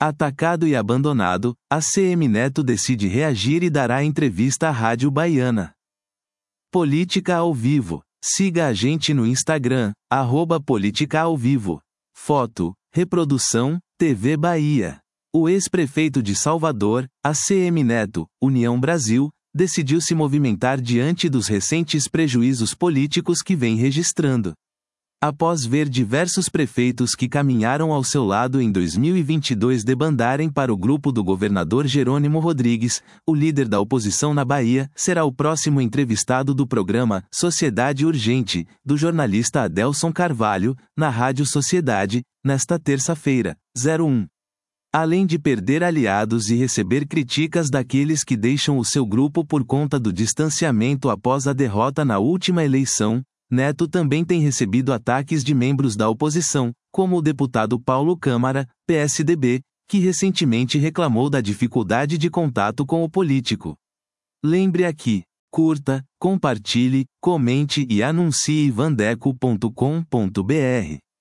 Atacado e abandonado, ACM Neto decide reagir e dará entrevista à Rádio Baiana. Política ao vivo. Siga a gente no Instagram, @política-ao-vivo. Foto, reprodução, TV Bahia. O ex-prefeito de Salvador, ACM Neto, União Brasil, decidiu se movimentar diante dos recentes prejuízos políticos que vem registrando. Após ver diversos prefeitos que caminharam ao seu lado em 2022 debandarem para o grupo do governador Jerônimo Rodrigues, o líder da oposição na Bahia será o próximo entrevistado do programa Sociedade Urgente, do jornalista Adelson Carvalho, na Rádio Sociedade, nesta terça-feira, 01. Além de perder aliados e receber críticas daqueles que deixam o seu grupo por conta do distanciamento após a derrota na última eleição, Neto também tem recebido ataques de membros da oposição, como o deputado Paulo Câmara, PSDB, que recentemente reclamou da dificuldade de contato com o político. Lembre aqui, curta, compartilhe, comente e anuncie vandeco.com.br.